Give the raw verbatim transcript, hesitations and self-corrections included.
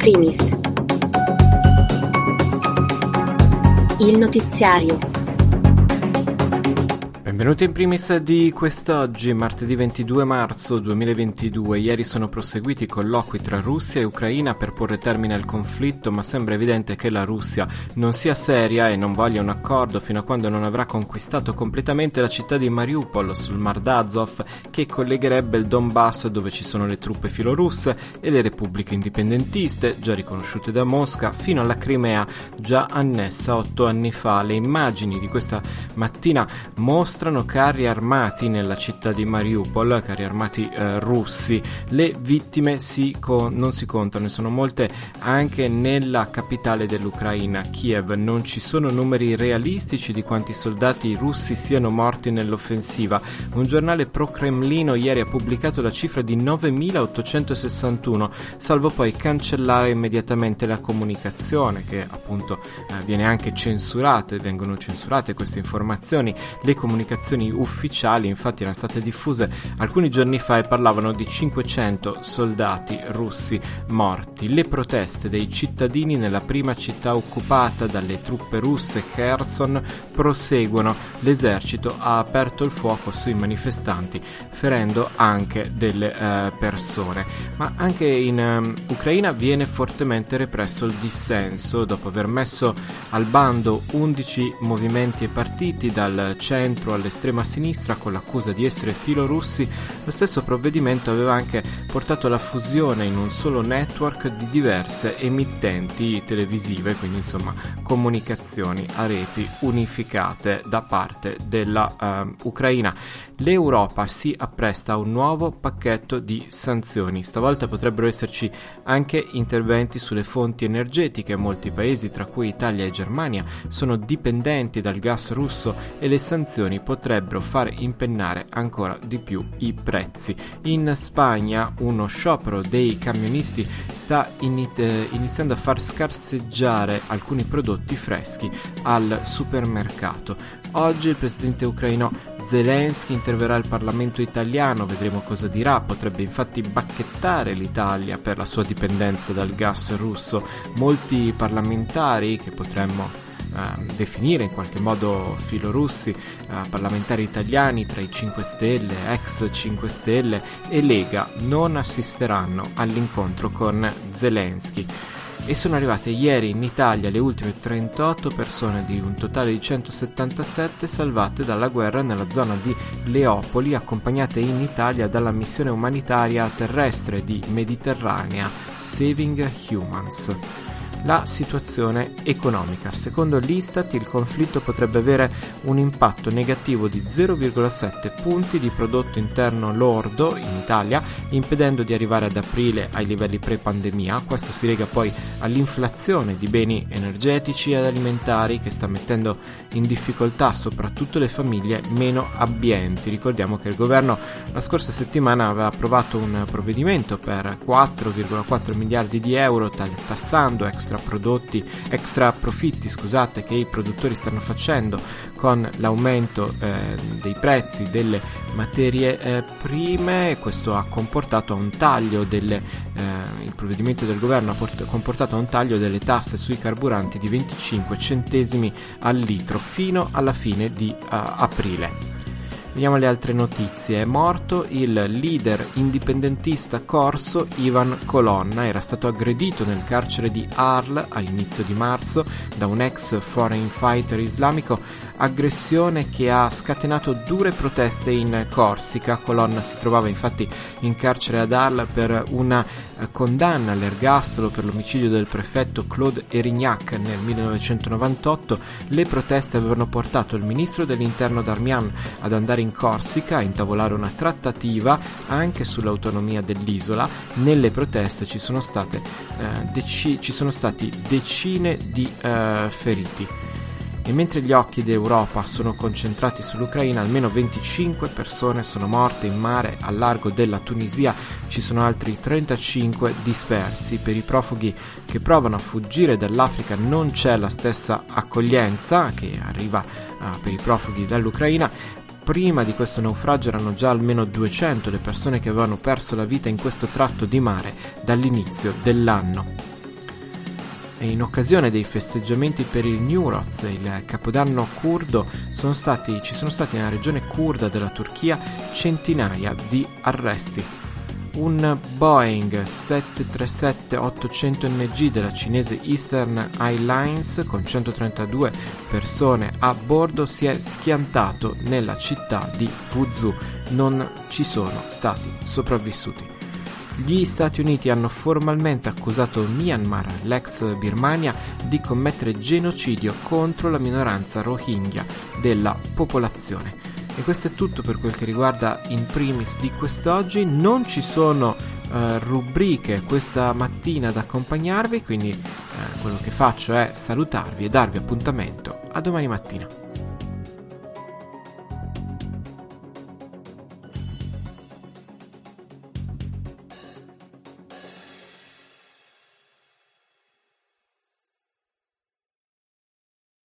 primis. Il notiziario. Benvenuti in primis di quest'oggi, martedì ventidue marzo duemilaventidue. Ieri sono proseguiti i colloqui tra Russia e Ucraina per porre termine al conflitto, ma sembra evidente che la Russia non sia seria e non voglia un accordo fino a quando non avrà conquistato completamente la città di Mariupol sul Mar d'Azov, che collegherebbe il Donbass, dove ci sono le truppe filorusse, e le repubbliche indipendentiste, già riconosciute da Mosca, fino alla Crimea, già annessa otto anni fa. Le immagini di questa mattina mostrano carri armati nella città di Mariupol, carri armati eh, russi. Le vittime si con- non si contano, sono molte anche nella capitale dell'Ucraina, Kiev. Non ci sono numeri realistici di quanti soldati russi siano morti nell'offensiva. Un giornale pro-cremlino ieri ha pubblicato la cifra di novemilaottocentosessantuno, salvo poi cancellare immediatamente la comunicazione, che appunto eh, viene anche censurata, e vengono censurate queste informazioni. Le comunicazioni ufficiali infatti erano state diffuse alcuni giorni fa e parlavano di cinquecento soldati russi morti. Le proteste dei cittadini nella prima città occupata dalle truppe russe, Kherson, proseguono. L'esercito ha aperto il fuoco sui manifestanti, ferendo anche delle uh, persone. Ma anche in um, Ucraina viene fortemente represso il dissenso. Dopo aver messo al bando undici movimenti e partiti dal centro all'estrema sinistra con l'accusa di essere filorussi, lo stesso provvedimento aveva anche portato alla fusione in un solo network di diverse emittenti televisive, quindi insomma comunicazioni a reti unificate da parte della uh, Ucraina. L'Europa si appresta a un nuovo pacchetto di sanzioni. Stavolta potrebbero esserci anche interventi sulle fonti energetiche. Molti paesi, tra cui Italia e Germania, sono dipendenti dal gas russo e le sanzioni potrebbero far impennare ancora di più i prezzi. In Spagna uno sciopero dei camionisti sta init- iniziando a far scarseggiare alcuni prodotti freschi al supermercato. Oggi il presidente ucraino Zelensky interverrà al Parlamento italiano, vedremo cosa dirà. Potrebbe infatti bacchettare l'Italia per la sua dipendenza dal gas russo. Molti parlamentari, che potremmo eh, definire in qualche modo filorussi, eh, parlamentari italiani tra i cinque Stelle, ex cinque Stelle e Lega, non assisteranno all'incontro con Zelensky. E sono arrivate ieri in Italia le ultime trentotto persone di un totale di centosettantasette salvate dalla guerra nella zona di Leopoli, accompagnate in Italia dalla missione umanitaria terrestre di Mediterranea Saving Humans. La situazione economica. Secondo l'Istat il conflitto potrebbe avere un impatto negativo di zero virgola sette punti di prodotto interno lordo in Italia, impedendo di arrivare ad aprile ai livelli pre-pandemia. Questo si lega poi all'inflazione di beni energetici ed alimentari, che sta mettendo in difficoltà soprattutto le famiglie meno abbienti. Ricordiamo che il governo la scorsa settimana aveva approvato un provvedimento per quattro virgola quattro miliardi di euro, tassando extra prodotti, extra profitti scusate, che i produttori stanno facendo con l'aumento eh, dei prezzi delle materie eh, prime. Questo ha comportato un taglio delle eh, il provvedimento del governo ha port- comportato un taglio delle tasse sui carburanti di venticinque centesimi al litro fino alla fine di uh, aprile. Vediamo le altre notizie. È morto il leader indipendentista corso Ivan Colonna. Era stato aggredito nel carcere di Arles all'inizio di marzo da un ex foreign fighter islamico, aggressione che ha scatenato dure proteste in Corsica. Colonna si trovava infatti in carcere ad Arles per una condanna all'ergastolo per l'omicidio del prefetto Claude Erignac nel millenovecentonovantotto. Le proteste avevano portato il ministro dell'interno Darmian ad andare in Corsica a intavolare una trattativa anche sull'autonomia dell'isola. Nelle proteste ci sono state eh, deci- ci sono stati decine di eh, feriti. E mentre gli occhi d'Europa sono concentrati sull'Ucraina, almeno venticinque persone sono morte in mare al largo della Tunisia. Ci sono altri trentacinque dispersi. Per i profughi che provano a fuggire dall'Africa non c'è la stessa accoglienza che arriva uh, per i profughi dall'Ucraina. Prima di questo naufragio erano già almeno duecento le persone che avevano perso la vita in questo tratto di mare dall'inizio dell'anno. E in occasione dei festeggiamenti per il Newroz, il capodanno curdo, sono stati, ci sono stati nella regione curda della Turchia centinaia di arresti. Un Boeing sette tre sette ottocento N G della cinese Eastern Airlines con centotrentadue persone a bordo si è schiantato nella città di Wuzhou. Non ci sono stati sopravvissuti. Gli Stati Uniti hanno formalmente accusato Myanmar, l'ex Birmania, di commettere genocidio contro la minoranza Rohingya della popolazione. E questo è tutto per quel che riguarda In Primis di quest'oggi. Non ci sono uh, rubriche questa mattina ad accompagnarvi, quindi uh, quello che faccio è salutarvi e darvi appuntamento a domani mattina.